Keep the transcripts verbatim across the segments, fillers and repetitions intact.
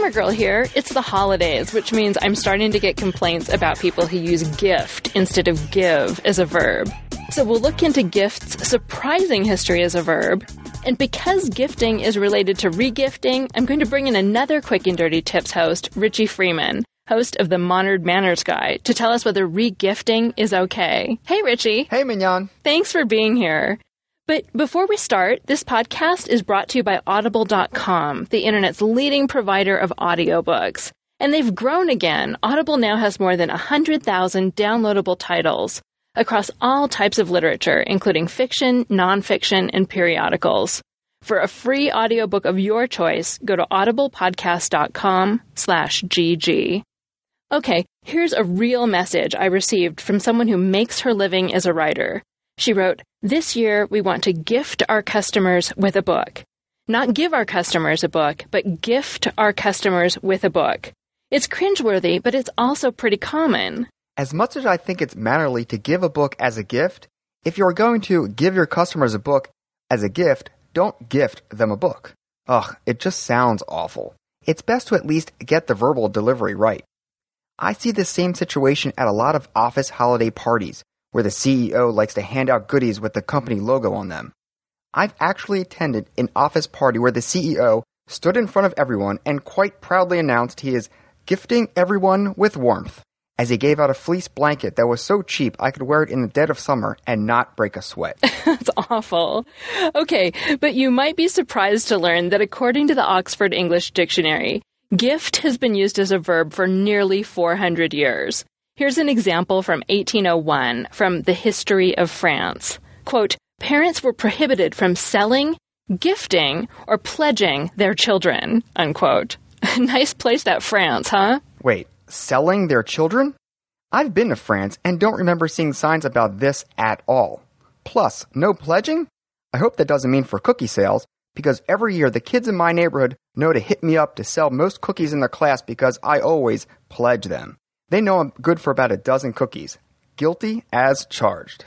Girl here. It's the holidays, which means I'm starting to get complaints about people who use gift instead of give as a verb. So we'll look into gift's surprising history as a verb. And because gifting is related to regifting, I'm going to bring in another Quick and Dirty Tips host, Richie Freeman, host of the Modern Manners Guy, to tell us whether regifting is okay. Hey, Richie. Hey, Mignon. Thanks for being here. But before we start, this podcast is brought to you by Audible dot com, the internet's leading provider of audiobooks. And they've grown again. Audible now has more than one hundred thousand downloadable titles across all types of literature, including fiction, nonfiction, and periodicals. For a free audiobook of your choice, go to audiblepodcast.com slash GG. Okay, here's a real message I received from someone who makes her living as a writer. She wrote, "This year, we want to gift our customers with a book. Not give our customers a book, but gift our customers with a book. It's cringeworthy, but it's also pretty common." As much as I think it's mannerly to give a book as a gift, if you're going to give your customers a book as a gift, don't gift them a book. Ugh, it just sounds awful. It's best to at least get the verbal delivery right. I see this same situation at a lot of office holiday parties, where the C E O likes to hand out goodies with the company logo on them. I've actually attended an office party where the C E O stood in front of everyone and quite proudly announced he is gifting everyone with warmth, as he gave out a fleece blanket that was so cheap I could wear it in the dead of summer and not break a sweat. That's awful. Okay, but you might be surprised to learn that according to the Oxford English Dictionary, gift has been used as a verb for nearly four hundred years. Here's an example from eighteen oh one from the History of France. Quote, "Parents were prohibited from selling, gifting, or pledging their children," unquote. Nice place, that France, huh? Wait, selling their children? I've been to France and don't remember seeing signs about this at all. Plus, no pledging? I hope that doesn't mean for cookie sales, because every year the kids in my neighborhood know to hit me up to sell most cookies in their class because I always pledge them. They know I'm good for about a dozen cookies. Guilty as charged.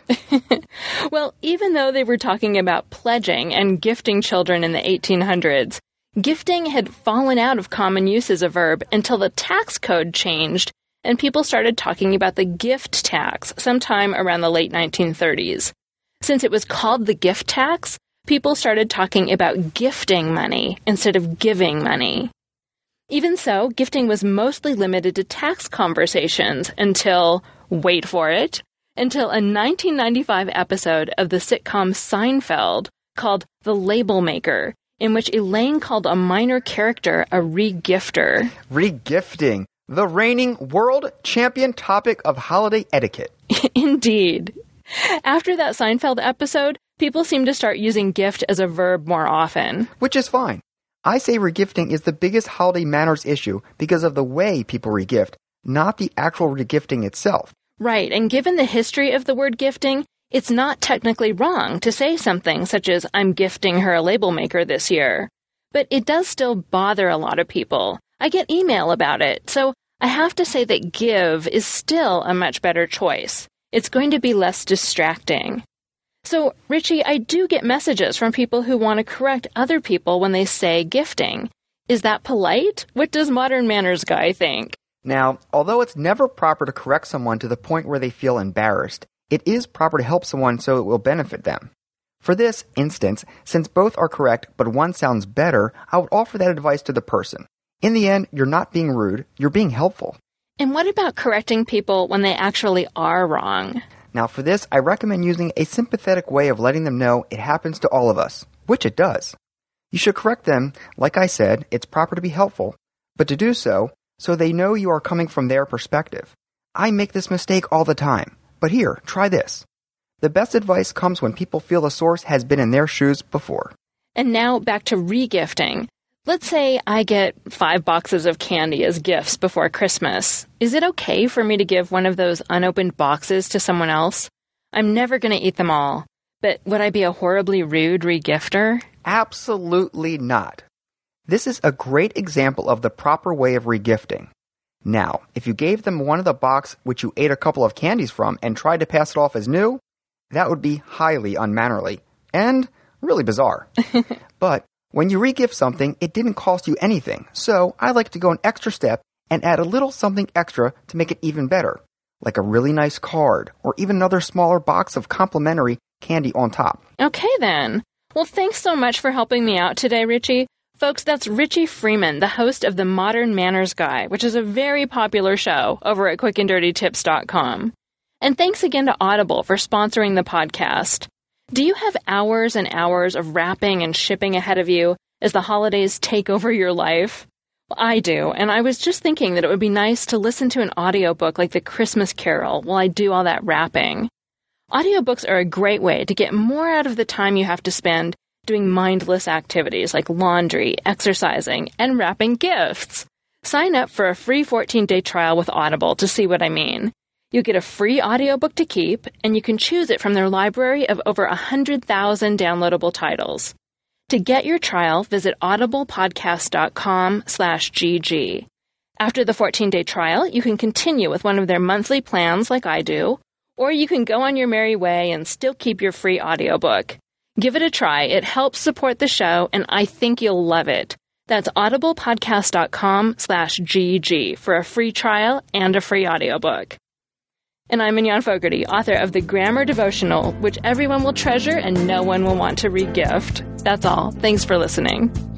Well, even though they were talking about pledging and gifting children in the eighteen hundreds, gifting had fallen out of common use as a verb until the tax code changed and people started talking about the gift tax sometime around the late nineteen thirties. Since it was called the gift tax, people started talking about gifting money instead of giving money. Even so, gifting was mostly limited to tax conversations until, wait for it, until a nineteen ninety-five episode of the sitcom Seinfeld called The Label Maker, in which Elaine called a minor character a regifter. Regifting, the reigning world champion topic of holiday etiquette. Indeed. After that Seinfeld episode, people seem to start using gift as a verb more often. Which is fine. I say regifting is the biggest holiday manners issue because of the way people regift, not the actual regifting itself. Right, and given the history of the word gifting, it's not technically wrong to say something such as, "I'm gifting her a label maker this year." But it does still bother a lot of people. I get email about it, so I have to say that give is still a much better choice. It's going to be less distracting. So, Richie, I do get messages from people who want to correct other people when they say gifting. Is that polite? What does Modern Manners Guy think? Now, although it's never proper to correct someone to the point where they feel embarrassed, it is proper to help someone so it will benefit them. For this instance, since both are correct but one sounds better, I would offer that advice to the person. In the end, you're not being rude, you're being helpful. And what about correcting people when they actually are wrong? Now for this, I recommend using a sympathetic way of letting them know it happens to all of us, which it does. You should correct them, like I said, it's proper to be helpful, but to do so, so they know you are coming from their perspective. I make this mistake all the time, but here, try this. The best advice comes when people feel the source has been in their shoes before. And now back to regifting. Let's say I get five boxes of candy as gifts before Christmas. Is it okay for me to give one of those unopened boxes to someone else? I'm never going to eat them all. But would I be a horribly rude regifter? Absolutely not. This is a great example of the proper way of regifting. Now, if you gave them one of the box which you ate a couple of candies from and tried to pass it off as new, that would be highly unmannerly and really bizarre. But When you re-gift something, it didn't cost you anything, so I like to go an extra step and add a little something extra to make it even better, like a really nice card, or even another smaller box of complimentary candy on top. Okay, then. Well, thanks so much for helping me out today, Richie. Folks, that's Richie Freeman, the host of the Modern Manners Guy, which is a very popular show over at quick and dirty tips dot com. And thanks again to Audible for sponsoring the podcast. Do you have hours and hours of wrapping and shipping ahead of you as the holidays take over your life? Well, I do, and I was just thinking that it would be nice to listen to an audiobook like The Christmas Carol while I do all that wrapping. Audiobooks are a great way to get more out of the time you have to spend doing mindless activities like laundry, exercising, and wrapping gifts. Sign up for a free fourteen-day trial with Audible to see what I mean. You get a free audiobook to keep, and you can choose it from their library of over one hundred thousand downloadable titles. To get your trial, visit audiblepodcast.com slash GG. After the fourteen-day trial, you can continue with one of their monthly plans like I do, or you can go on your merry way and still keep your free audiobook. Give it a try. It helps support the show, and I think you'll love it. That's audiblepodcast.com slash GG for a free trial and a free audiobook. And I'm Mignon Fogarty, author of The Grammar Devotional, which everyone will treasure and no one will want to re-gift. That's all. Thanks for listening.